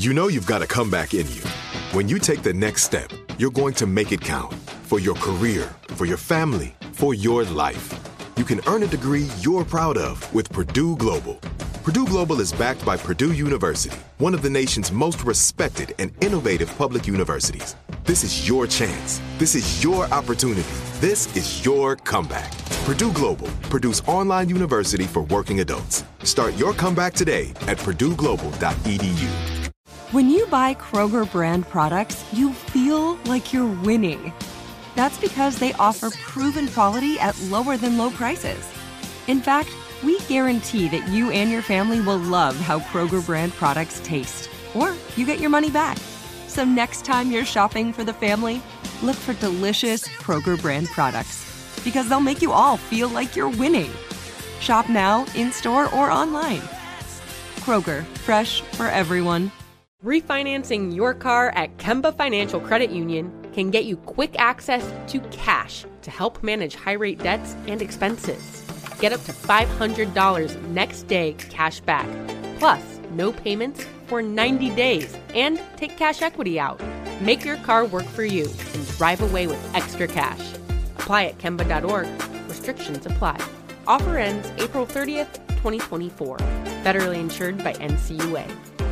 You know you've got a comeback in you. When you take the next step, you're going to make it count. For your career, for your family, for your life. You can earn a degree you're proud of with Purdue Global. Purdue Global is backed by Purdue University, one of the nation's most respected and innovative public universities. This is your chance. This is your opportunity. This is your comeback. Purdue Global, Purdue's online university for working adults. Start your comeback today at purdueglobal.edu. When you buy Kroger brand products, you feel like you're winning. That's because they offer proven quality at lower than low prices. In fact, we guarantee that you and your family will love how Kroger brand products taste, or you get your money back. So next time you're shopping for the family, look for delicious Kroger brand products, because they'll make you all feel like you're winning. Shop now, in-store, or online. Kroger, fresh for everyone. Refinancing your car at Kemba Financial Credit Union can get you quick access to cash to help manage high-rate debts and expenses. Get up to $500 next day cash back, plus no payments for 90 days, and take cash equity out. Make your car work for you and drive away with extra cash. Apply at Kemba.org. Restrictions apply. Offer ends April 30th, 2024. Federally insured by NCUA.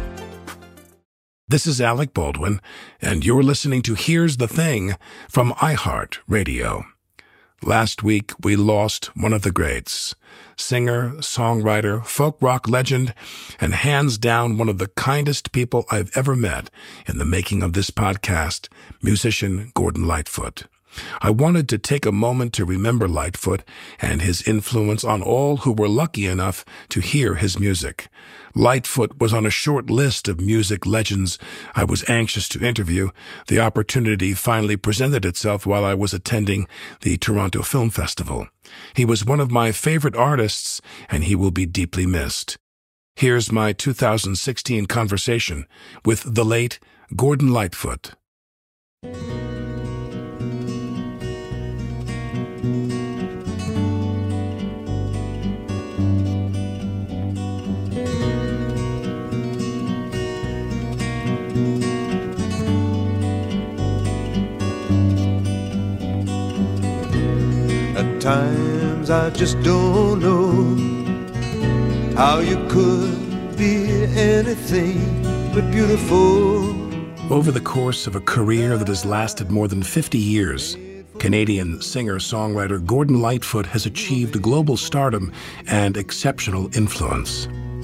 This is Alec Baldwin, and you're listening to Here's the Thing from iHeartRadio. Last week, we lost one of the greats, singer, songwriter, folk rock legend, and hands down one of the kindest people I've ever met in the making of this podcast, musician Gordon Lightfoot. I wanted to take a moment to remember Lightfoot and his influence on all who were lucky enough to hear his music. Lightfoot was on a short list of music legends I was anxious to interview. The opportunity finally presented itself while I was attending the Toronto Film Festival. He was one of my favorite artists, and he will be deeply missed. Here's my 2016 conversation with the late Gordon Lightfoot. At times I just don't know how you could be anything but beautiful. Over the course of a career that has lasted more than 50 years, Canadian singer-songwriter Gordon Lightfoot has achieved global stardom and exceptional influence.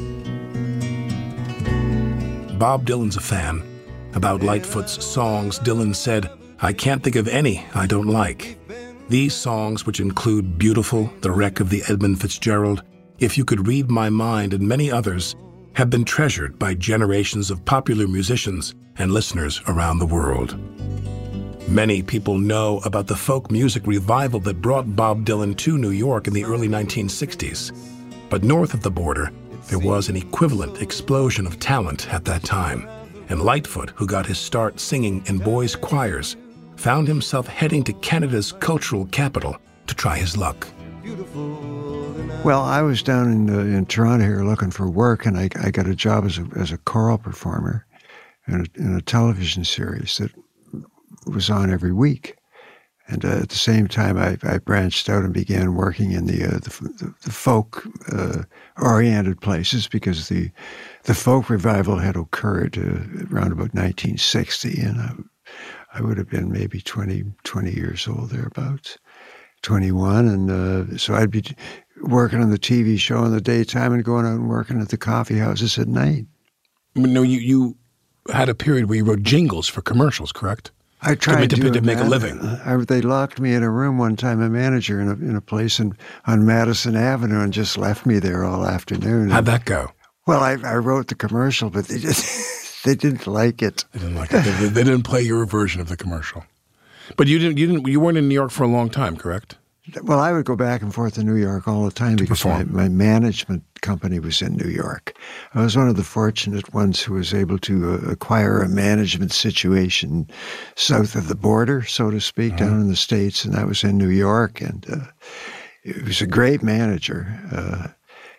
Bob Dylan's a fan. About Lightfoot's songs, Dylan said, "I can't think of any I don't like." These songs, which include Beautiful, The Wreck of the Edmund Fitzgerald, If You Could Read My Mind, and many others, have been treasured by generations of popular musicians and listeners around the world. Many people know about the folk music revival that brought Bob Dylan to New York in the early 1960s. But north of the border, there was an equivalent explosion of talent at that time. And Lightfoot, who got his start singing in boys' choirs, found himself heading to Canada's cultural capital to try his luck. Well, I was down in Toronto here looking for work, and I got a job as a choral performer in a television series that was on every week. And at the same time, I branched out and began working in the folk oriented places, because the folk revival had occurred around about 1960, and I would have been maybe 20 years old, thereabouts, 21. And so I'd be working on the TV show in the daytime and going out and working at the coffee houses at night. No, you had a period where you wrote jingles for commercials, correct? I tried to make a living. They locked me in a room one time, a manager in a place on Madison Avenue, and just left me there all afternoon. How'd that go? Well, I wrote the commercial, but they didn't like it. They didn't like it. They didn't play your version of the commercial. But you weren't in New York for a long time, correct? Well, I would go back and forth to New York all the time because my management company was in New York. I was one of the fortunate ones who was able to acquire a management situation south of the border, so to speak, down in the States, and that was in New York. And it was a great manager.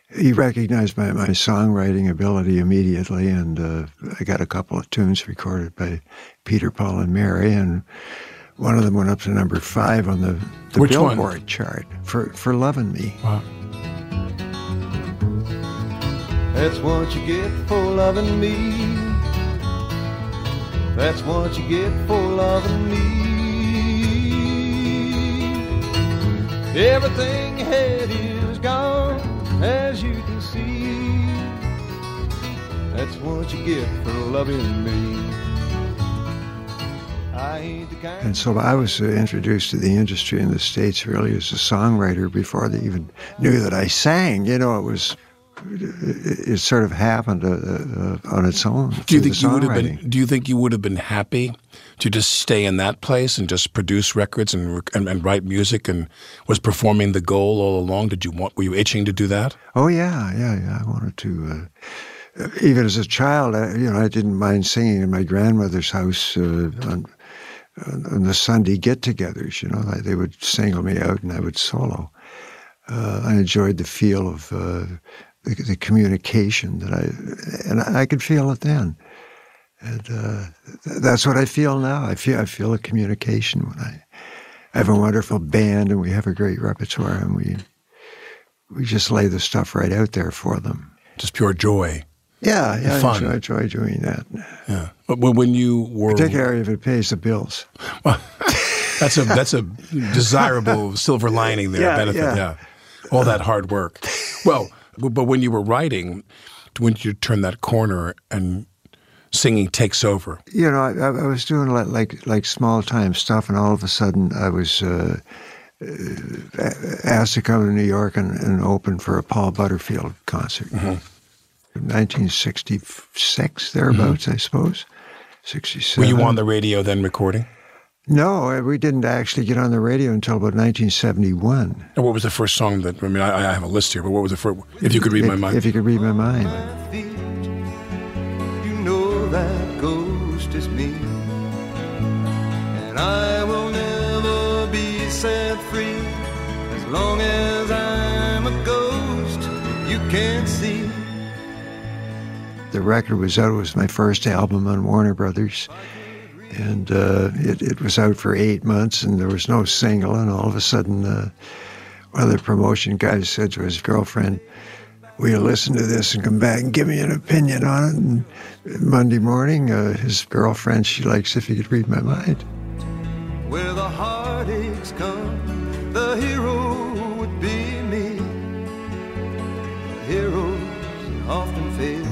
he recognized my songwriting ability immediately, and I got a couple of tunes recorded by Peter, Paul, and Mary, and one of them went up to number 5 on the Billboard chart for Lovin' Me. Wow. That's what you get for loving me. That's what you get for loving me. Everything you had is gone, as you can see. That's what you get for loving me. I ain't the kind. And so I was introduced to the industry in the States really as a songwriter before they even knew that I sang. You know, it sort of happened on its own. Do you think you would have been happy to just stay in that place and just produce records and write music, and was performing the goal all along? Were you itching to do that? Oh yeah. I wanted to. Even as a child, I didn't mind singing in my grandmother's house on the Sunday get-togethers. You know, they would single me out and I would solo. I enjoyed the feel of the communication and I could feel it then. And that's what I feel now. I feel a communication when I have a wonderful band and we have a great repertoire and we just lay the stuff right out there for them. Just pure joy. Yeah, fun. I enjoy doing that. Yeah, but when you were particularly if it pays the bills. Well, that's a desirable silver lining there, benefit. Yeah, all that hard work. Well, but when you were writing, when did you turn that corner and singing takes over? You know, I was doing like small time stuff, and all of a sudden I was asked to come to New York and open for a Paul Butterfield concert. Mm-hmm. 1966, thereabouts, I suppose. 67. Were you on the radio then recording? No, we didn't actually get on the radio until about 1971. And what was the first song that, I have a list here, but what was the first, If You Could Read My Mind? If You Could Read My Mind. You know that ghost is me, and I will never be set free as long as I'm a ghost you can't see. The record was out. It was my first album on Warner Brothers. And it was out for 8 months, and there was no single. And all of a sudden, one of the promotion guys said to his girlfriend, "Will you listen to this and come back and give me an opinion on it?" And Monday morning, his girlfriend, she likes If You Could Read My Mind. Where the heartaches come, the hero would be me. The heroes often fail.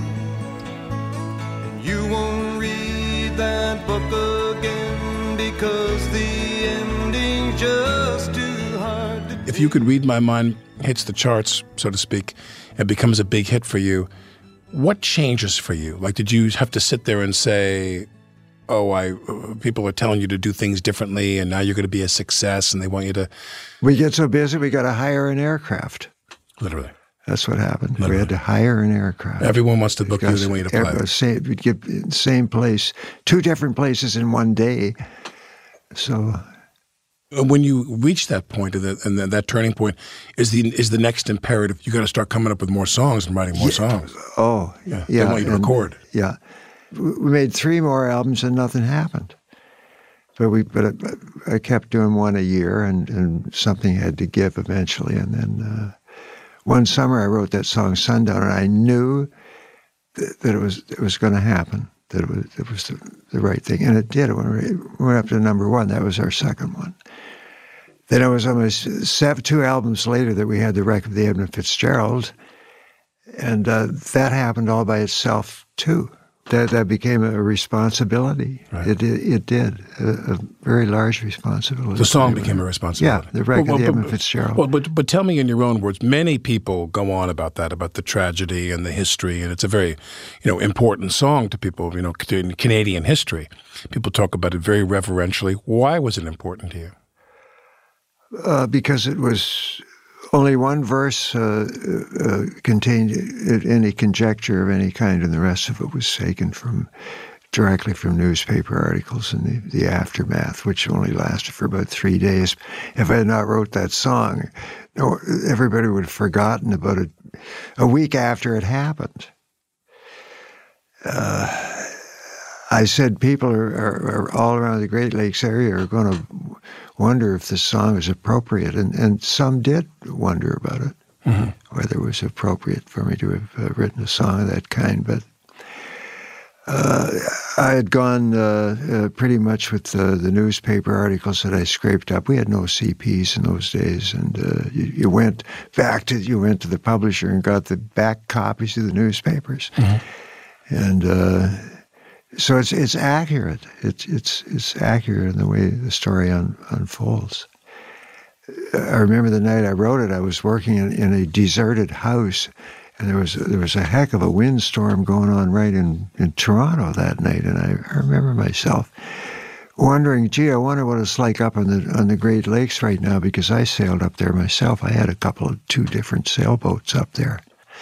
You won't read that book again because the ending's just too hard to If You Could Read My Mind hits the charts, so to speak, and becomes a big hit for you, what changes for you? Like, did you have to sit there and say, people are telling you to do things differently and now you're going to be a success and they want you to... We get so busy, we got to hire an aircraft. Literally. That's what happened. Literally. We had to hire an aircraft. Everyone wants to book you. They want you to play. We'd get in the same place, 2 different places in one day. So, when you reach that point and that turning point, is the next imperative? You got to start coming up with more songs and writing more songs. Oh, yeah. They want you to record. Yeah, we made 3 more albums and nothing happened. But I kept doing one a year, and something had to give eventually, and then. One summer I wrote that song Sundown, and I knew that it was going to happen, that it was the right thing. And it did. It went up to number 1. That was our second one. Then it was almost 2 albums later that we had the record of the Edmund Fitzgerald, and that happened all by itself, too. That became a responsibility. Right. It did, a very large responsibility. The song became a responsibility. Yeah, the record, the Edmund Fitzgerald. Well, but tell me in your own words, many people go on about that, about the tragedy and the history, and it's a very, important song to people, in Canadian history. People talk about it very reverentially. Why was it important to you? Because it was... Only one verse contained any conjecture of any kind, and the rest of it was taken from directly from newspaper articles in the aftermath, which only lasted for about 3 days. If I had not wrote that song, everybody would have forgotten about it a week after it happened. I said people are all around the Great Lakes area are going to wonder if this song is appropriate, and some did wonder about it, whether it was appropriate for me to have written a song of that kind. But I had gone pretty much with the newspaper articles that I scraped up. We had no CPs in those days, and you went to the publisher and got the back copies of the newspapers, and so it's accurate. It's accurate in the way the story unfolds. I remember the night I wrote it. I was working in a deserted house. And there was a heck of a windstorm going on right in Toronto that night, and I remember myself wondering, gee, I wonder what it's like up on the Great Lakes right now, because I sailed up there myself. I had two different sailboats up there,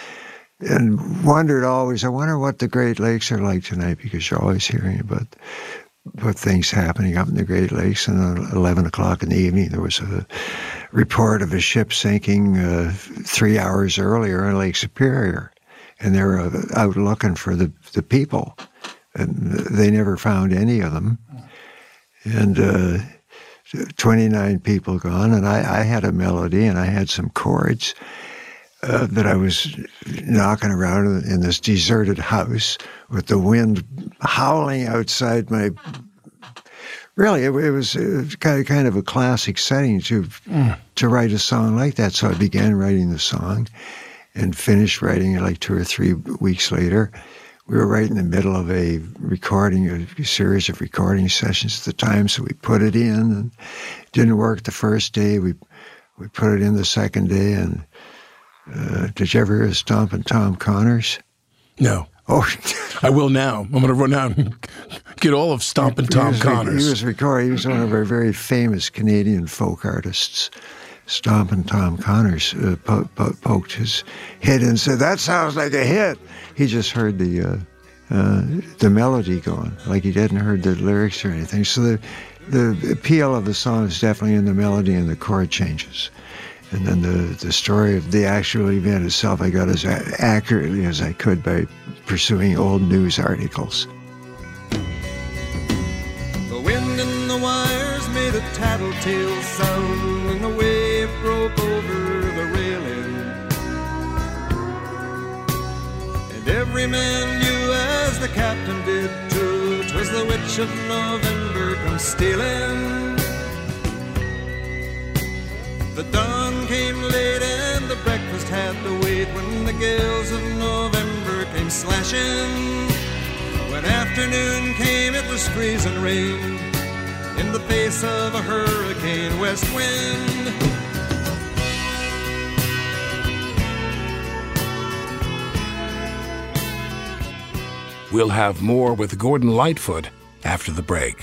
and wondered always, I wonder what the Great Lakes are like tonight, because you're always hearing about things happening up in the Great Lakes. And at 11 o'clock in the evening, there was a report of a ship sinking 3 hours earlier in Lake Superior, and they were out looking for the people, and they never found any of them. And 29 people gone, and I had a melody, and I had some chords that I was knocking around in this deserted house with the wind howling outside my... Really, it was kind of a classic setting to write a song like that. So I began writing the song and finished writing it like 2 or 3 weeks later. We were right in the middle of a series of recording sessions at the time, so we put it in, and it didn't work the first day. We put it in the second day, and did you ever hear of Stompin' Tom Connors? No. Oh, I will now. I'm going to run out and get all of Stompin' Tom Connors. He was recording. He was one of our very famous Canadian folk artists. Stompin' Tom Connors poked his head and said, "That sounds like a hit." He just heard the melody going, like he hadn't heard the lyrics or anything. So the appeal of the song is definitely in the melody and the chord changes. And then the story of the actual event itself, I got as accurately as I could by pursuing old news articles. The wind in the wires made a tattletale sound, and the wave broke over the railing. And every man knew, as the captain did too, 'twas the witch of November come stealing. The dawn came late and the breakfast had to wait, when the gales of November came slashing. When afternoon came, it was freezing rain in the face of a hurricane west wind. We'll have more with Gordon Lightfoot after the break.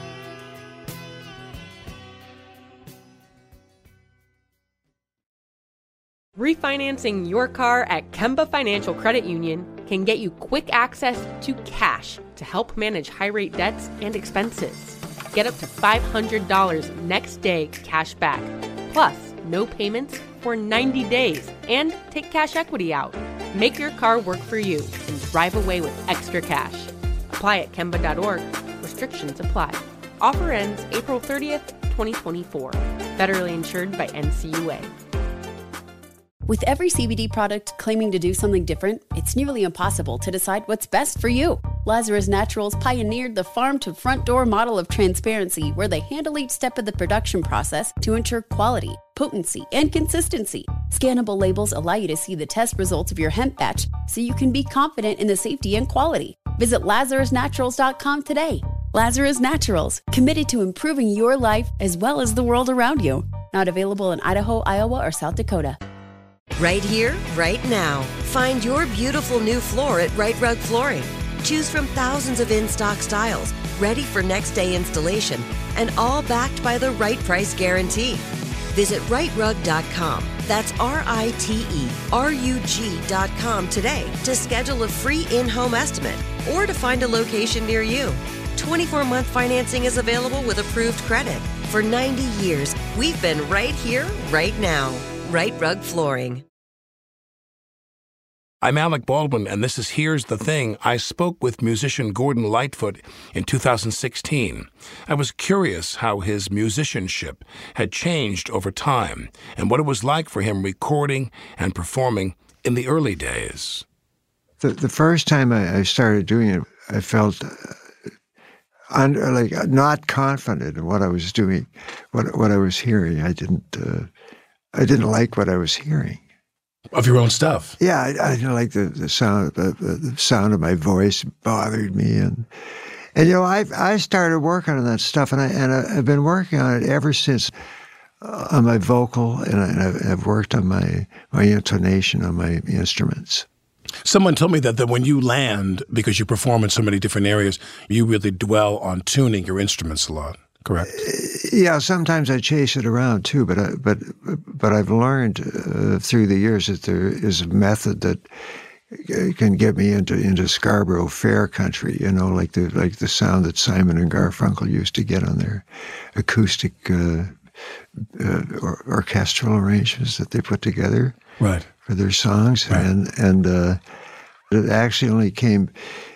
Refinancing your car at Kemba Financial Credit Union can get you quick access to cash to help manage high-rate debts and expenses. Get up to $500 next day cash back, plus no payments for 90 days, and take cash equity out. Make your car work for you and drive away with extra cash. Apply at Kemba.org. Restrictions apply. Offer ends April 30th, 2024. Federally insured by NCUA. With every CBD product claiming to do something different, it's nearly impossible to decide what's best for you. Lazarus Naturals pioneered the farm-to-front-door model of transparency, where they handle each step of the production process to ensure quality, potency, and consistency. Scannable labels allow you to see the test results of your hemp batch, so you can be confident in the safety and quality. Visit LazarusNaturals.com today. Lazarus Naturals, committed to improving your life as well as the world around you. Not available in Idaho, Iowa, or South Dakota. Right here, right now. Find your beautiful new floor at Right Rug Flooring. Choose from thousands of in-stock styles, ready for next day installation, and all backed by the right price guarantee. Visit riterug.com. That's RITERUG.com today to schedule a free in-home estimate or to find a location near you. 24-month financing is available with approved credit. For 90 years, we've been right here, right now. Rite Rug Flooring. I'm Alec Baldwin, and this is Here's the Thing. I spoke with musician Gordon Lightfoot in 2016. I was curious how his musicianship had changed over time and what it was like for him recording and performing in the early days. The first time I started doing it, I felt not confident in what I was doing, what I was hearing. I didn't like what I was hearing. Of your own stuff? Yeah, I didn't like the sound. The sound of my voice bothered me, and I started working on that stuff, and I've been working on it ever since. On my vocal, and I've worked on my intonation on my instruments. Someone told me that when you land, because you perform in so many different areas, you really dwell on tuning your instruments a lot. Correct. Yeah, sometimes I chase it around too, but I've learned through the years that there is a method that can get me into Scarborough Fair country. Like the sound that Simon and Garfunkel used to get on their acoustic orchestral arrangements that they put together, right, for their songs, right. and it actually only came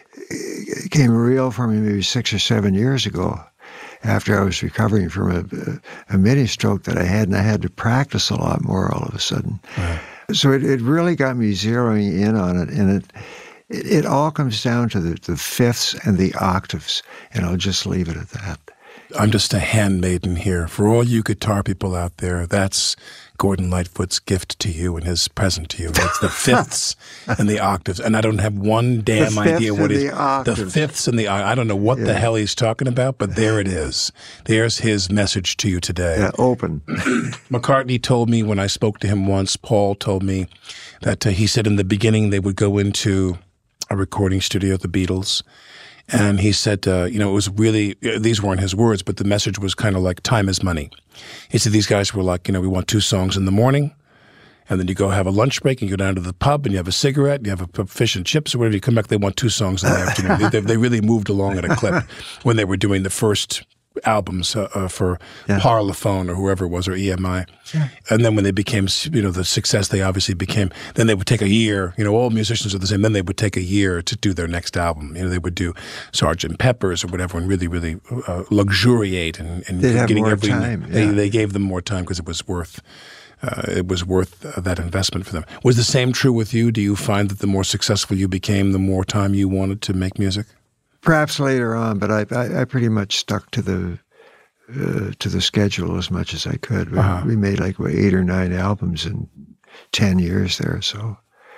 real for me maybe 6 or 7 years ago, after I was recovering from a mini stroke that I had, and I had to practice a lot more all of a sudden. Right. So it really got me zeroing in on it, and it all comes down to the fifths and the octaves, and I'll just leave it at that. I'm just a handmaiden here. For all you guitar people out there, that's Gordon Lightfoot's gift to you and his present to you. It's the fifths and the octaves. And I don't have one damn idea what it is. The fifths and the octaves. I don't know what the hell he's talking about, but there it is. There's his message to you today. Yeah, open. McCartney told me when I spoke to him once, Paul told me that he said in the beginning they would go into a recording studio, the Beatles, and he said, it was really, these weren't his words, but the message was kind of like time is money. He said these guys were like, we want 2 songs in the morning, and then you go have a lunch break and you go down to the pub and you have a cigarette, and you have a fish and chips or whatever, you come back, they want 2 songs in the afternoon. They really moved along at a clip when they were doing the first albums for Parlophone or whoever it was, or EMI. Yeah. And then when they became, the success they obviously became, then they would take a year, all musicians are the same, then they would take a year to do their next album. They would do Sgt. Pepper's or whatever and really, really luxuriate and getting more time. Yeah. They gave them more time because it was worth that investment for them. Was the same true with you? Do you find that the more successful you became, the more time you wanted to make music? Perhaps later on, but I pretty much stuck to the schedule as much as I could. We made 8 or 9 albums in 10 years there. So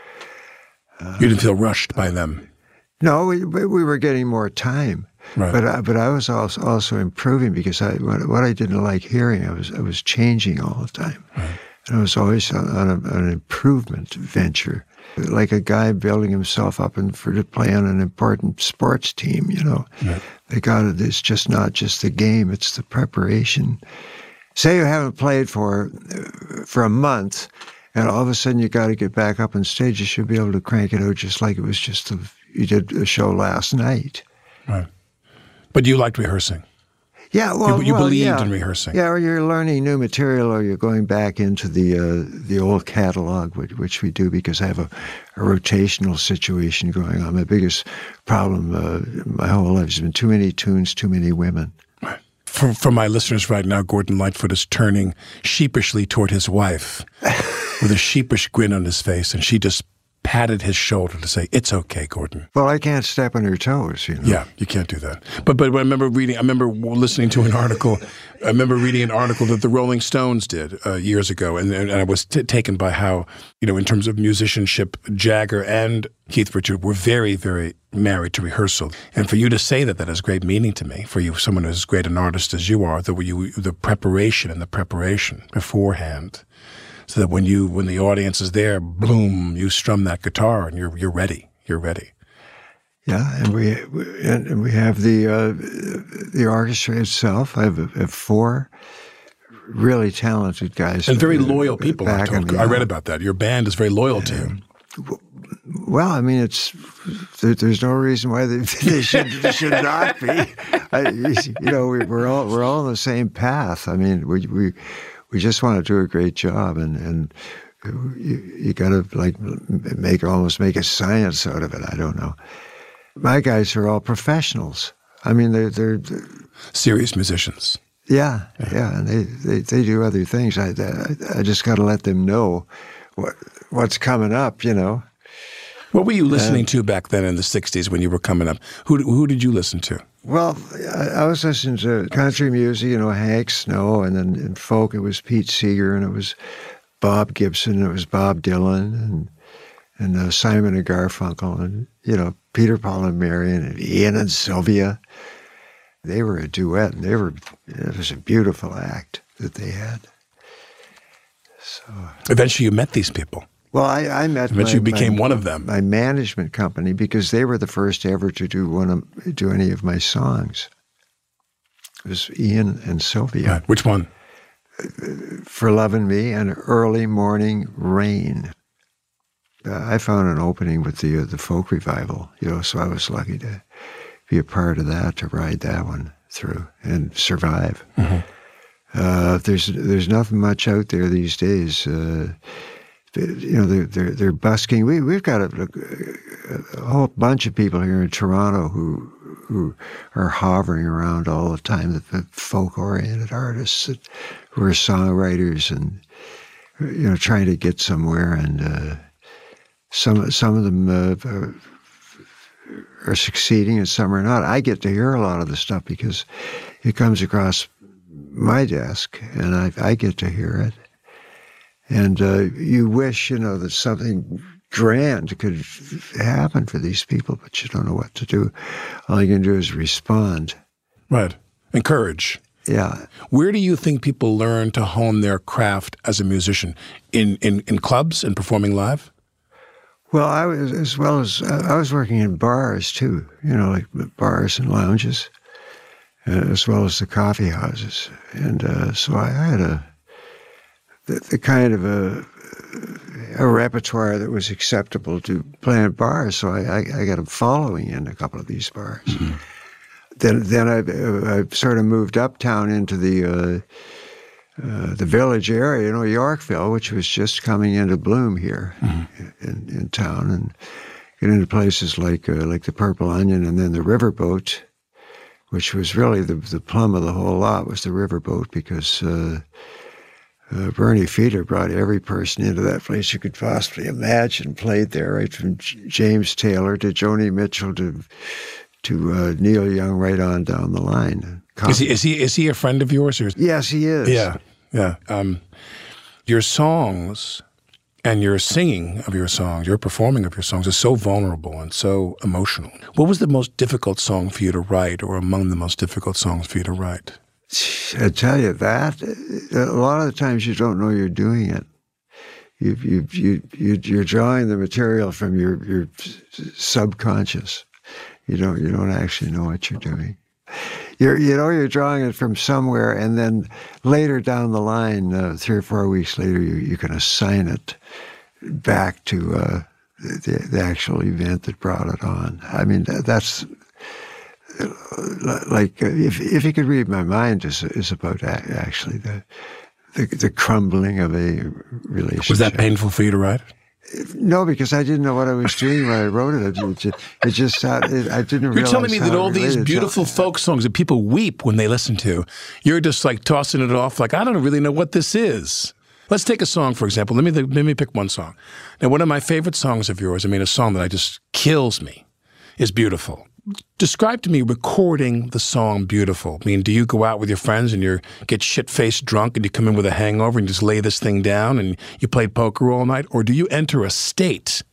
you didn't feel rushed by them? No, we were getting more time. Right. But I was also improving because what I didn't like hearing, I was changing all the time. Right. And I was always on an improvement venture. Like a guy building himself up to play on an important sports team, Right. It's just not just the game, it's the preparation. Say you haven't played for a month, and all of a sudden you got to get back up on stage, you should be able to crank it out just like it was you did a show last night. Right. But you liked rehearsing. Yeah, well, you believed in rehearsing. Yeah, or you're learning new material, or you're going back into the old catalog, which we do because I have a rotational situation going on. My biggest problem my whole life has been too many tunes, too many women. Right. For my listeners right now, Gordon Lightfoot is turning sheepishly toward his wife with a sheepish grin on his face, and she just patted his shoulder to say, "It's okay, Gordon." Well, I can't step on her toes, Yeah, you can't do that. But I remember listening to an article. I remember reading an article that the Rolling Stones did years ago, and I was taken by how, in terms of musicianship, Jagger and Keith Richards were very, very married to rehearsal. And for you to say that has great meaning to me. For you, someone as great an artist as you are, the preparation beforehand. So that when the audience is there, boom, you strum that guitar and you're ready. You're ready. Yeah, and we have the orchestra itself. I have 4 really talented guys. And very loyal people. I read about that. Your band is very loyal to you. Well, I mean, there's no reason why they should not be. We're all on the same path. I mean, we just want to do a great job, and you got to almost make a science out of it. I don't know. My guys are all professionals. I mean, they're serious musicians. Yeah, and they do other things. I just got to let them know what's coming up, What were you listening to back then in the 60s when you were coming up? Who did you listen to? Well, I was listening to country music, Hank Snow, and then in folk it was Pete Seeger, and it was Bob Gibson, and it was Bob Dylan, and Simon and Garfunkel, and, Peter, Paul, and Mary, and Ian and Sylvia. They were a duet, and it was a beautiful act that they had. So eventually you met these people. Well, I met. Eventually you became one of them. My management company, because they were the first ever to do any of my songs. It was Ian and Sylvia. Right. Which one? For Loving Me and Early Morning Rain. I found an opening with the folk revival, so I was lucky to be a part of that, to ride that one through and survive. Mm-hmm. There's nothing much out there these days. They're busking. We've got a whole bunch of people here in Toronto who are hovering around all the time. The folk-oriented artists who are songwriters and trying to get somewhere. And some of them are succeeding and some are not. I get to hear a lot of the stuff because it comes across my desk and I get to hear it. And you wish, that something grand could happen for these people, but you don't know what to do. All you can do is respond. Right. Encourage. Yeah. Where do you think people learn to hone their craft as a musician? In clubs and performing live? Well, I was working in bars too, like bars and lounges, as well as the coffee houses. And so I had the kind of a repertoire that was acceptable to play in bars. So I got a following in a couple of these bars. Mm-hmm. Then I sort of moved uptown into the village area, Yorkville, which was just coming into bloom here in town, and get into places like the Purple Onion, and then the Riverboat, which was really the plum of the whole lot, was the Riverboat, because Bernie Feeder brought every person into that place you could possibly imagine, played there, right from James Taylor to Joni Mitchell to Neil Young, right on down the line. Is he a friend of yours? Or? Yes, he is. Yeah. Your songs and your singing of your songs, your performing of your songs is so vulnerable and so emotional. What was the most difficult song for you to write, or among the most difficult songs for you to write? I tell you that a lot of the times you don't know you're doing it. You're drawing the material from your subconscious. You don't actually know what you're doing. You're drawing it from somewhere, and then later down the line, 3 or 4 weeks later, you can assign it back to the actual event that brought it on. I mean, that's like if you could read my mind, is about actually the crumbling of a relationship. Was that painful for you to write? No, because I didn't know what I was doing when I wrote it. It just sounded, I didn't realize. You're telling me that all these beautiful folk songs that people weep when they listen to, you're just like tossing it off like, I don't really know what this is. Let's take a song, for example. Let me pick one song. Now, one of my favorite songs of yours, a song that just kills me, is Beautiful. Describe to me recording the song Beautiful. Do you go out with your friends and you get shit-faced drunk and you come in with a hangover and just lay this thing down and you play poker all night? Or do you enter a state?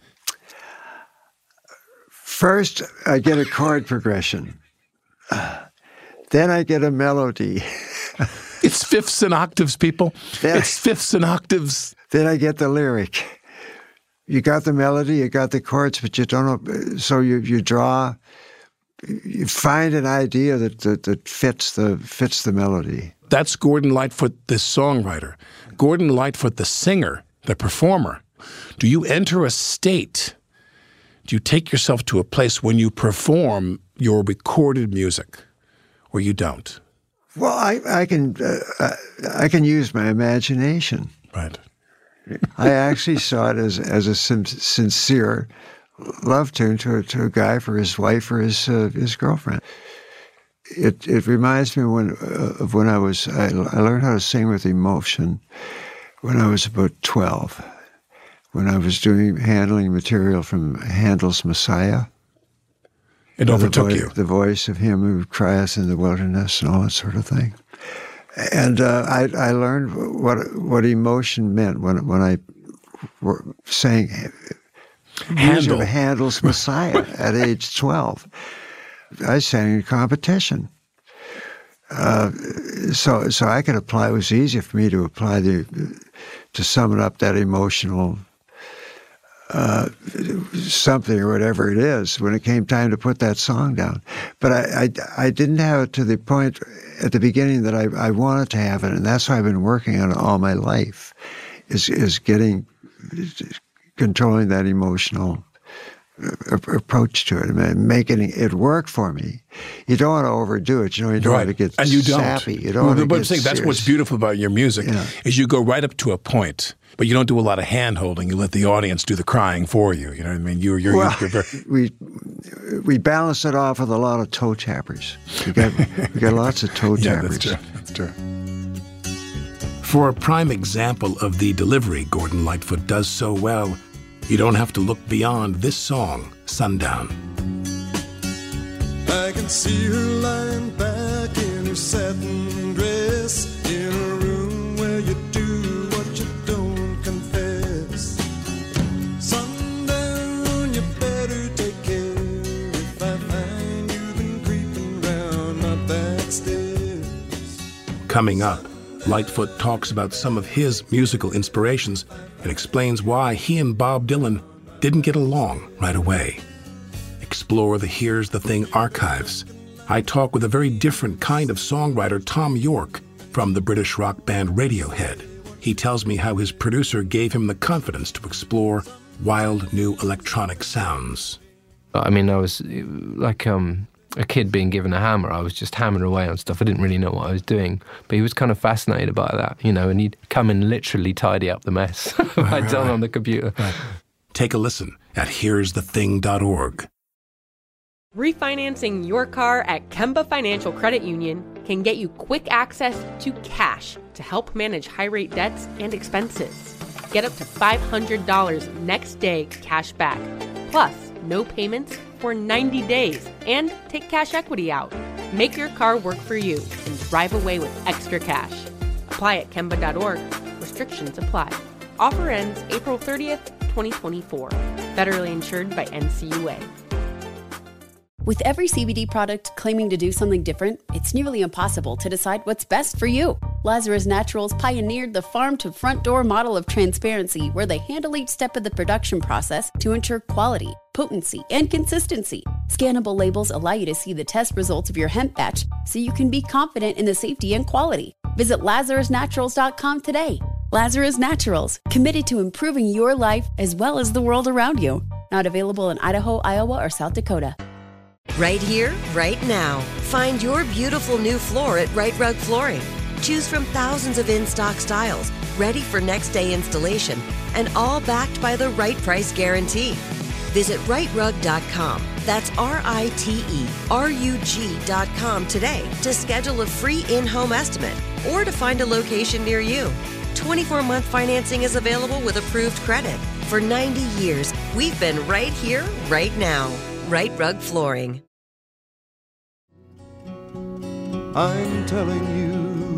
First, I get a chord progression. Then I get a melody. It's fifths and octaves, people. It's fifths and octaves. Then I get the lyric. You got the melody, you got the chords, but you don't know. So you find an idea that fits the melody. That's Gordon Lightfoot, the songwriter. Gordon Lightfoot, the singer, the performer. Do you enter a state? Do you take yourself to a place when you perform your recorded music, or you don't? Well, I can use my imagination. Right. I actually saw it as a sincere love tune to a guy for his wife or his girlfriend. It reminds me of when I learned how to sing with emotion when I was about 12, when I was handling material from Handel's Messiah. It overtook you. The voice of him who crieth in the wilderness and all that sort of thing. And I learned what emotion meant when I sang Handel's Messiah at age 12. I sang in competition. So I could apply, it was easy for me to apply to sum up that emotional something or whatever it is when it came time to put that song down. But I didn't have it to the point at the beginning that I wanted to have it, and that's why I've been working on it all my life, is controlling that emotional approach to it, and making it work for me. You don't want to overdo it. You don't want to get sappy. You don't want to get serious. That's what's beautiful about your music, is you go right up to a point, but you don't do a lot of hand-holding. You let the audience do the crying for you. You know what I mean? We balance it off with a lot of toe tappers. We got lots of toe tappers. Yeah, that's true. For a prime example of the delivery Gordon Lightfoot does so well, you don't have to look beyond this song, Sundown. I can see her lying back in her satin dress, in a room where you do what you don't confess. Sundown, you better take care if I find you've been creeping round my back stairs. Coming up, Lightfoot talks about some of his musical inspirations and explains why he and Bob Dylan didn't get along right away. Explore the Here's the Thing archives. I talk with a very different kind of songwriter, Tom York, from the British rock band Radiohead. He tells me how his producer gave him the confidence to explore wild new electronic sounds. I mean, I was like a kid being given a hammer. I was just hammering away on stuff. I didn't really know what I was doing. But he was kind of fascinated by that, and he'd come and literally tidy up the mess I'd done on the computer. Right. Take a listen at here'sthething.org. Refinancing your car at Kemba Financial Credit Union can get you quick access to cash to help manage high-rate debts and expenses. Get up to $500 next day cash back, plus no payments for 90 days, and take cash equity out. Make your car work for you and drive away with extra cash. Apply at Kemba.org. Restrictions apply. Offer ends April 30th, 2024. Federally insured by NCUA. With every CBD product claiming to do something different, it's nearly impossible to decide what's best for you. Lazarus Naturals pioneered the farm-to-front-door model of transparency, where they handle each step of the production process to ensure quality, potency, and consistency. Scannable labels allow you to see the test results of your hemp batch, so you can be confident in the safety and quality. Visit LazarusNaturals.com today. Lazarus Naturals, committed to improving your life as well as the world around you. Not available in Idaho, Iowa, or South Dakota. Right here, right now. Find your beautiful new floor at Right Rug Flooring. Choose from thousands of in-stock styles, ready for next day installation, and all backed by the right price guarantee. Visit rightrug.com. That's RITERUG.com today to schedule a free in-home estimate or to find a location near you. 24-month financing is available with approved credit. For 90 years, we've been right here, right now. Right Rug Flooring. I'm telling you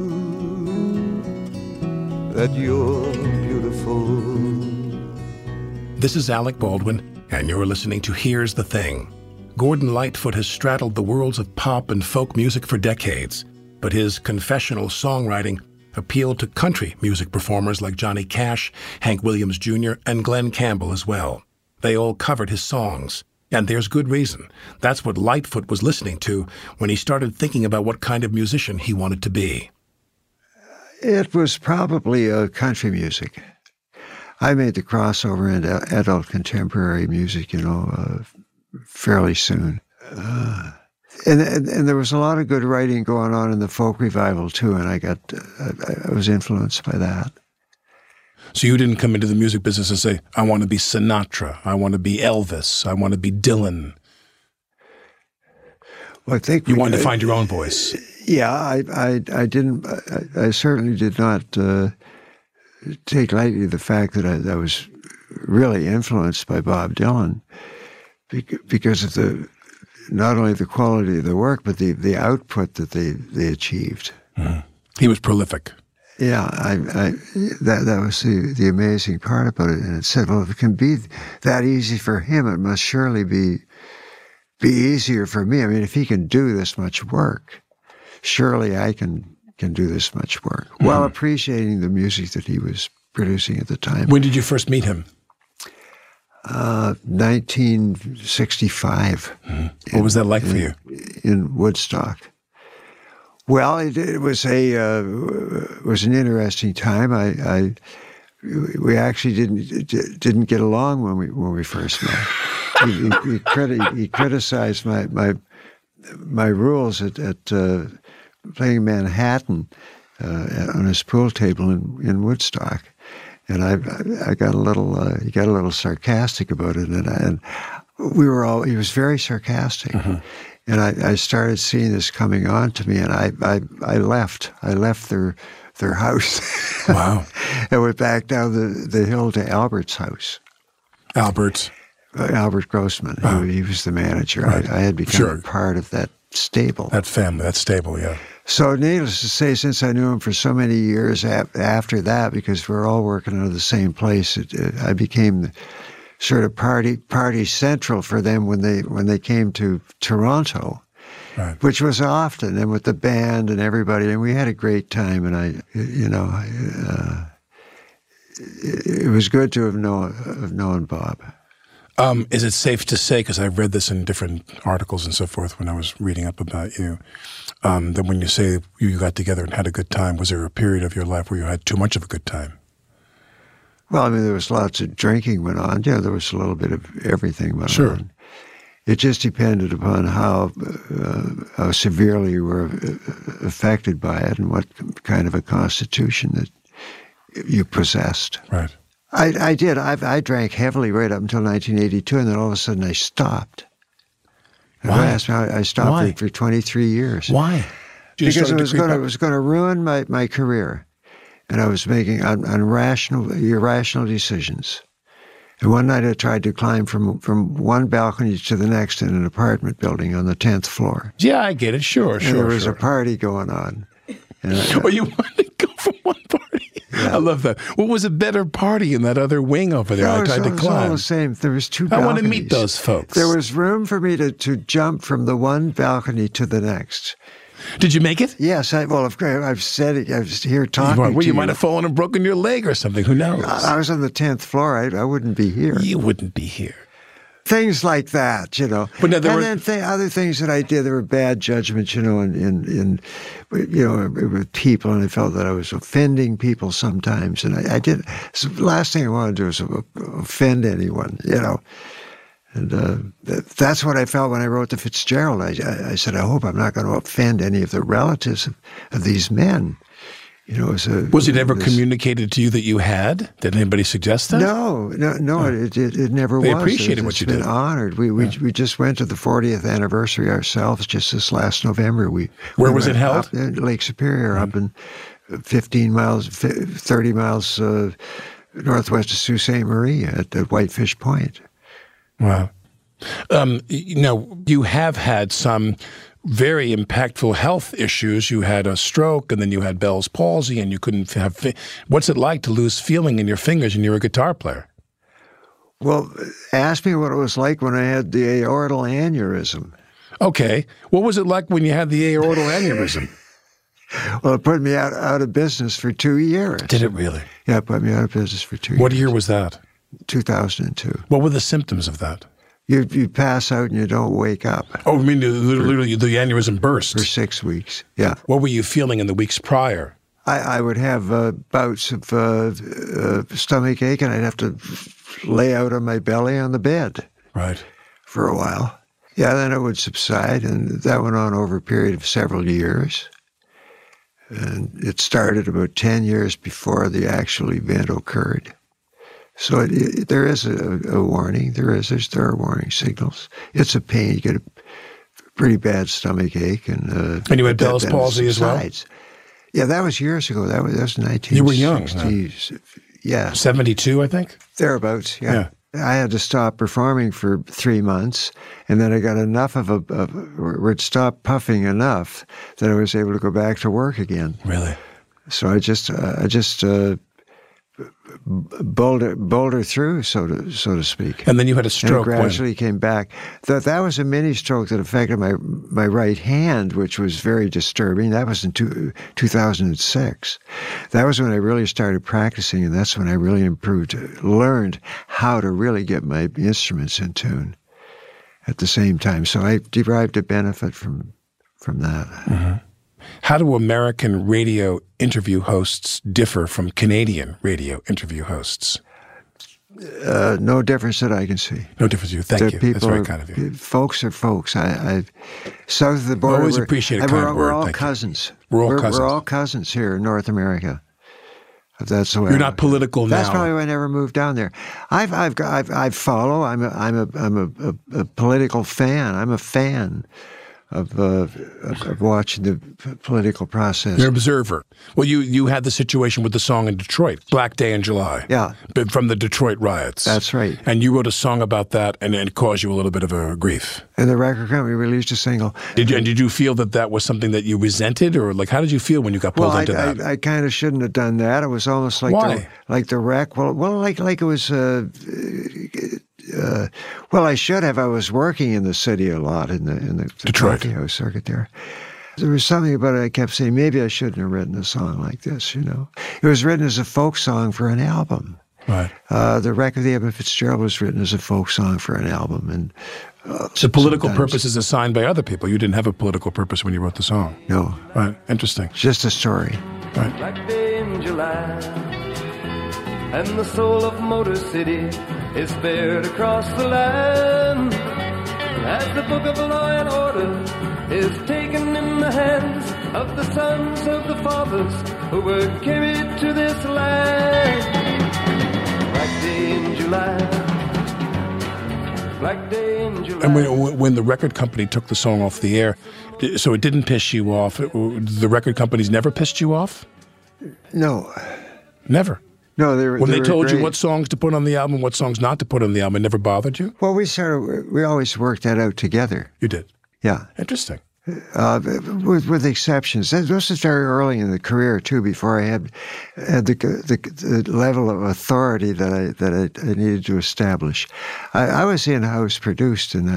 that you're beautiful. This is Alec Baldwin, and you're listening to Here's the Thing. Gordon Lightfoot has straddled the worlds of pop and folk music for decades, but his confessional songwriting appealed to country music performers like Johnny Cash, Hank Williams Jr., and Glenn Campbell as well. They all covered his songs. And there's good reason. That's what Lightfoot was listening to when he started thinking about what kind of musician he wanted to be. It was probably country music. I made the crossover into adult contemporary music, fairly soon. And there was a lot of good writing going on in the folk revival too, and I was influenced by that. So you didn't come into the music business and say, I want to be Sinatra, I want to be Elvis, I want to be Dylan. Well, I think you wanted to find your own voice. Yeah, I didn't. I certainly did not take lightly the fact that I was really influenced by Bob Dylan because of not only the quality of the work, but the output that they achieved. Mm-hmm. He was prolific. Yeah, that was the amazing part about it. And it said, well, if it can be that easy for him, it must surely be easier for me. I mean, if he can do this much work, surely I can do this much work, while appreciating the music that he was producing at the time. When did you first meet him? 1965. Mm-hmm. What was that like for you? In Woodstock. Well, it was an interesting time. We actually didn't get along when we first met. He criticized my rules at playing Manhattan on his pool table in Woodstock, and I got a little he got a little sarcastic about it, and he was very sarcastic, and I started seeing this coming on to me, and I left their house. Wow. I went back down the hill to Albert's house. Albert Grossman. Oh. He was the manager. Right. I had become part of that stable. That family, that stable, yeah. So needless to say, since I knew him for so many years after that, because we were all working out of the same place, I became the sort of party central for them when they came to Toronto, right. Which was often, and with the band and everybody, and we had a great time. And it was good to have known Bob. Is it safe to say, because I've read this in different articles and so forth when I was reading up about you, that when you say you got together and had a good time, was there a period of your life where you had too much of a good time? Well, I mean, there was lots of drinking went on. Yeah, there was a little bit of everything went sure. on. It just depended upon how severely you were affected by it and what kind of a constitution that you possessed. Right. I did. I drank heavily right up until 1982, and then all of a sudden I stopped. Why? I stopped Why? for 23 years. Why? Because it was going to ruin my career, and I was making irrational decisions. And one night I tried to climb from one balcony to the next in an apartment building on the 10th floor. Yeah, I get it. Sure. There was a party going on. And you wanted to go from one party? Yeah. I love that. What was a better party in that other wing over there? I tried to climb. It was all the same. There was two balconies. I want to meet those folks. There was room for me to jump from the one balcony to the next. Did you make it? Yes. I've said it. I was here talking to you. Well, you might have fallen and broken your leg or something. Who knows? I was on the 10th floor. I wouldn't be here. You wouldn't be here. Things like that, But now then other things that I did, there were bad judgments, in with people, and I felt that I was offending people sometimes, and I did. So the last thing I wanted to do was offend anyone, And that's what I felt when I wrote to Fitzgerald. I said, I hope I'm not going to offend any of the relatives of these men. Was it ever communicated to you that you had? Did anybody suggest that? No, it never was. They appreciated what you did. It's been honored. We just went to the 40th anniversary ourselves just this last November. Where was it held? Up in Lake Superior, up in 30 miles northwest of Sault Ste. Marie at Whitefish Point. Wow. You have had some very impactful health issues. You had a stroke, and then you had Bell's palsy, and you couldn't have... What's it like to lose feeling in your fingers and you're a guitar player? Well, ask me what it was like when I had the aortal aneurysm. Okay. What was it like when you had the aortal aneurysm? Well, it put me out of business for 2 years. Did it really? Yeah, it put me out of business for 2 years. What year was that? 2002. What were the symptoms of that? You pass out and you don't wake up. Oh, I mean, literally the aneurysm burst? For 6 weeks, yeah. What were you feeling in the weeks prior? I would have bouts of stomach ache, and I'd have to lay out on my belly on the bed. Right. For a while. Yeah, then it would subside, and that went on over a period of several years. And it started about 10 years before the actual event occurred. So there is a warning. There are warning signals. It's a pain. You get a pretty bad stomach ache. And you had Bell's palsy as well? Yeah, that was years ago. That was 1960s. You were young, huh? Yeah. 72, I think? Thereabouts, yeah. I had to stop performing for 3 months, and then I got enough of or it stopped puffing enough that I was able to go back to work again. Really? So I just boulder through, so to speak. And then you had a stroke. And gradually came back. That was a mini stroke that affected my right hand, which was very disturbing. That was in 2006. That was when I really started practicing, and that's when I really learned how to really get my instruments in tune at the same time. So I derived a benefit from that. Mm-hmm. How do American radio interview hosts differ from Canadian radio interview hosts? No difference that I can see. No difference. Thank you. That's very kind of you. Folks are folks. South of the border. I always appreciate a kind word. We're all cousins. We're all cousins here in North America. That's the way. You're not political now. That's probably why I never moved down there. I follow. I'm a political fan. I'm a fan of watching the political process. You're an observer. Well, you had the situation with the song in Detroit, Black Day in July. Yeah. From the Detroit riots. That's right. And you wrote a song about that, and it caused you a little bit of a grief. And the record company released a single. Did you feel that was something that you resented, or like how did you feel when you got pulled into that? I kind of shouldn't have done that. It was almost like the wreck. Well, like it was. Well, I should have. I was working in the city a lot in the Detroit house circuit there. There was something about it. I kept saying, maybe I shouldn't have written a song like this. It was written as a folk song for an album. Right. The Wreck of the Edmund Fitzgerald was written as a folk song for an album, and so political purpose is assigned by other people. You didn't have a political purpose when you wrote the song. No. Right. Interesting. Just a story. Right. Black day in July, and the soul of Motor City is spared across the land, as the book of law and order is taken in the hands of the sons of the fathers who were carried to this land. Black day in July, black day in July. And when the record company took the song off the air, so it didn't piss you off, the record companies never pissed you off? No. Never? No, when they told you what songs to put on the album, what songs not to put on the album, it never bothered you? Well, we always worked that out together. You did? Yeah. Interesting. With exceptions. This was very early in the career too, before I had the level of authority that I needed to establish. I was in-house produced, and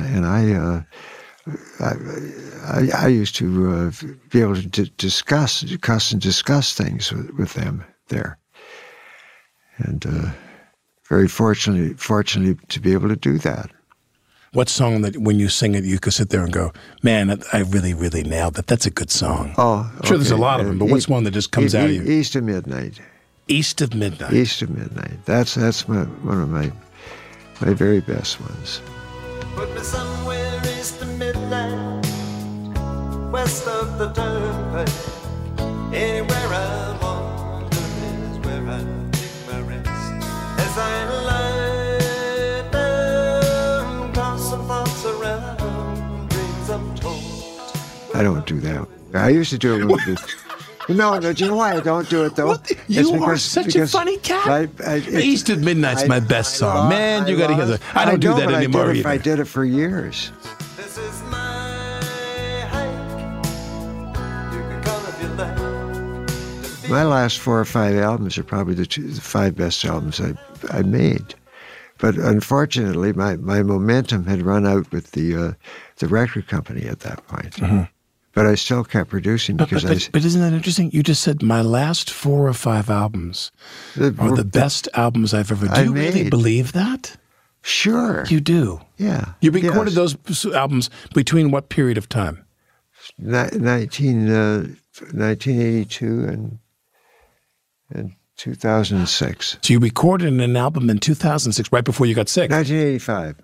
I used to be able to discuss things with them there. And very fortunately to be able to do that. What song that when you sing it, you could sit there and go, man, I really, really nailed that. That's a good song. Oh, I'm sure there's a lot of them, but what's one that just comes out of you? East of Midnight. East of Midnight. East of Midnight. That's one of my very best ones. Put me somewhere east of midnight, west of the turnpike, anywhere I wander is where I take my rest. As I lie down, tossing thoughts around, dreams untold. I don't do that. I used to do it a little bit. No, do you know why I don't do it, though? You are such a funny cat. East of Midnight's my best song. Man, you got to hear that. I don't do that anymore either. I did it for years. This is my hike. You can call it your life. My last 4 or 5 albums are probably the 5 best albums I made. But unfortunately, my momentum had run out with the record company at that point. Mm-hmm. But I still kept producing because But isn't that interesting? You just said my last 4 or 5 albums are the best albums I've ever done. Do you really believe that? Sure. You do? Yeah. You recorded those albums between what period of time? 1982 and In 2006. So you recorded an album in 2006, right before you got sick. 1985.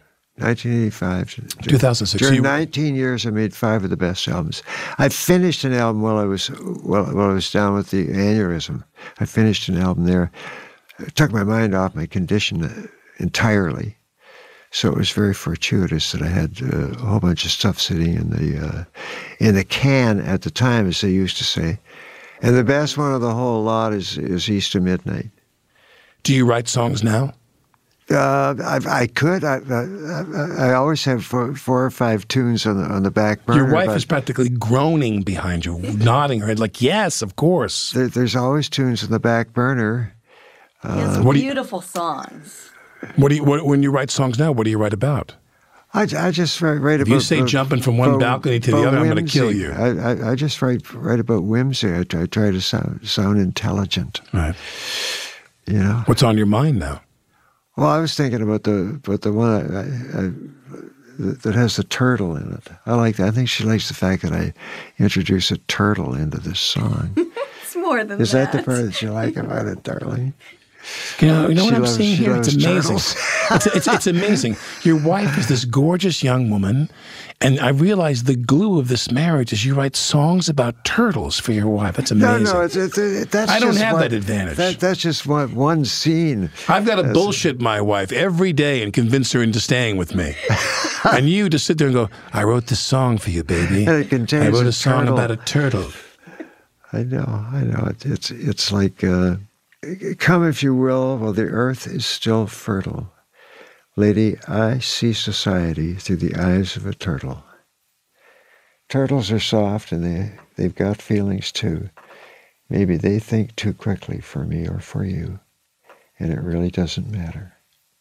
2006. During 19 years, I made 5 of the best albums. I finished an album while I was down with the aneurysm. I finished an album there. It took my mind off my condition entirely. So it was very fortuitous that I had a whole bunch of stuff sitting in the can at the time, as they used to say. And the best one of the whole lot is East of Midnight. Do you write songs now? I could. I always have 4 or 5 tunes on the back burner. Your wife is practically groaning behind you, nodding her head like, yes, of course. There's always tunes on the back burner. He has beautiful songs. When you write songs now, what do you write about? I just write about... If you say jumping from one balcony to the other, I'm going to kill you. I just write about whimsy. I try to sound intelligent. Right. You know? What's on your mind now? Well, I was thinking about the one that has the turtle in it. I like that. I think she likes the fact that I introduce a turtle into this song. It's more than that. Is that the part that you like about it, darling? You know what I'm seeing here? It's amazing. It's amazing. Your wife is this gorgeous young woman, and I realize the glue of this marriage is you write songs about turtles for your wife. That's amazing. No, that's I don't have that advantage. That's just one scene. I've got to bullshit my wife every day and convince her into staying with me. And you just sit there and go, I wrote this song for you, baby. And it contains I wrote a song turtle. about a turtle. I know. It's like... come, if you will, while the earth is still fertile. Lady, I see society through the eyes of a turtle. Turtles are soft, and they've got feelings too. Maybe they think too quickly for me or for you, and it really doesn't matter.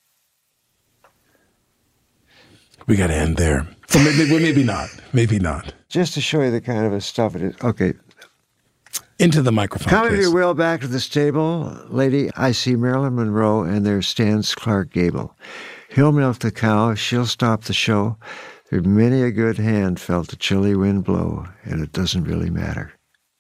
We got to end there. Well, maybe not. Maybe not. Just to show you the kind of stuff it is. Okay. Into the microphone, Come, please. if you will, back to the stable. Lady, I see Marilyn Monroe, and there stands Clark Gable. He'll milk the cow, she'll stop the show. There'd many a good hand felt the chilly wind blow, and it doesn't really matter.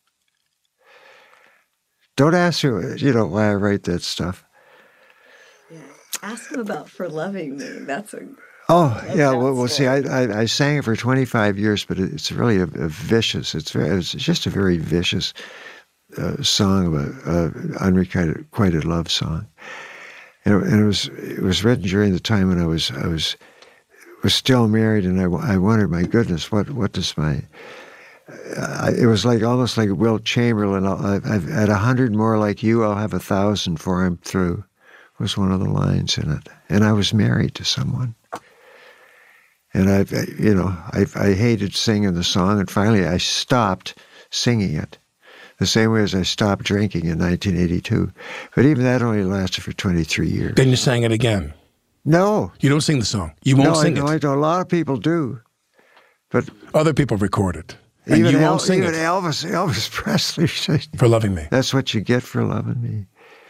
Don't ask her, why I write that stuff. Yeah. Ask him about For Loving Me. That's a... Oh, yeah, well, see, I sang it for 25 years, but it's really a vicious, it's just a very vicious song about unrequited love song. And it was written during the time when I was still married, and I wondered, my goodness, what does my... it was almost like Wilt Chamberlain, I've had 100 more like you, I'll have 1,000 before I'm through, was one of the lines in it. And I was married to someone. And I hated singing the song, and finally I stopped singing it, the same way as I stopped drinking in 1982. But even that only lasted for 23 years. Then you sang it again? No. You don't sing the song? You won't sing it? No, I don't. A lot of people do. But other people record it, and even you won't sing even it? Elvis Presley said, For loving me. That's what you get for loving me.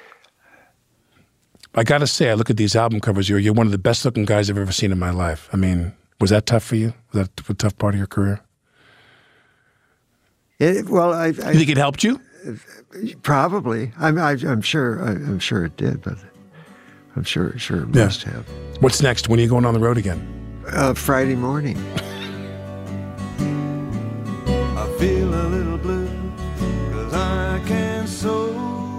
I got to say, I look at these album covers, you're one of the best-looking guys I've ever seen in my life. I mean... Was that tough for you? Was that a tough part of your career? I you think it helped you? Probably. I'm sure it did, but I'm sure it must have. What's next? When are you going on the road again? Friday morning. I feel a little blue 'cause I can't sew.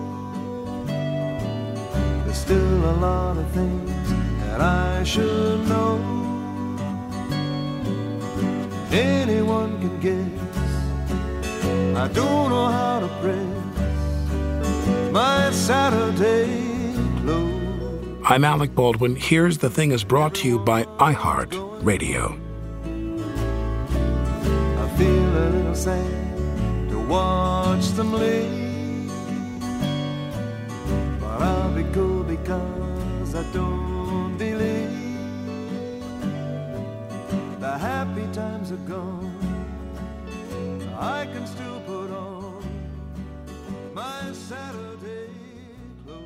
There's still a lot of things that I should know. Anyone can guess I don't know how to press my Saturday clothes. I'm Alec Baldwin. Here's the Thing is brought to you by iHeart Radio. I feel a little sad to watch them leave, but I'll be cool because I don't believe the happy times are gone. I can still put on my Saturday clothes.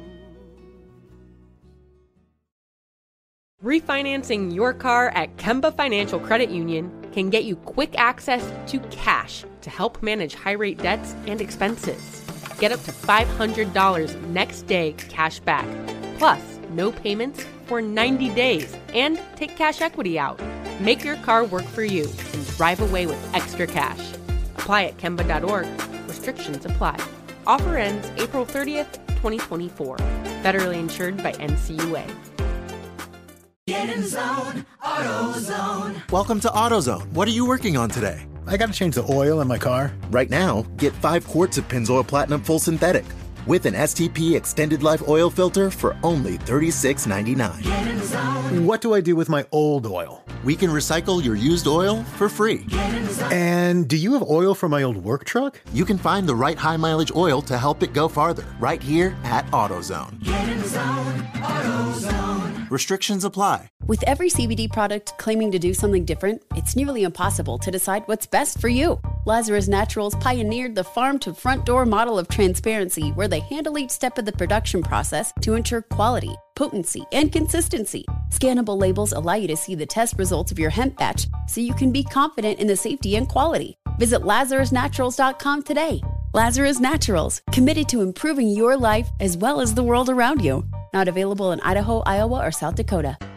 Refinancing your car at Kemba Financial Credit Union can get you quick access to cash to help manage high-rate debts and expenses. Get up to $500 next day cash back. Plus, no payments for 90 days and take cash equity out. Make your car work for you and drive away with extra cash. Apply at Kemba.org. Restrictions apply. Offer ends April 30th, 2024. Federally insured by NCUA. Get in zone, AutoZone. Welcome to AutoZone. What are you working on today? I got to change the oil in my car. Right now, get 5 quarts of Pennzoil Platinum Full Synthetic with an STP Extended Life Oil Filter for only $36.99. Get in zone. What do I do with my old oil? We can recycle your used oil for free. Get in zone. And do you have oil for my old work truck? You can find the right high-mileage oil to help it go farther right here at AutoZone. Get in zone, AutoZone. Restrictions apply. With every CBD product claiming to do something different, it's nearly impossible to decide what's best for you. Lazarus Naturals pioneered the farm-to-front-door model of transparency where they handle each step of the production process to ensure quality, potency, and consistency. Scannable labels allow you to see the test results of your hemp batch so you can be confident in the safety and quality. Visit LazarusNaturals.com today. Lazarus Naturals, committed to improving your life as well as the world around you. Not available in Idaho, Iowa, or South Dakota.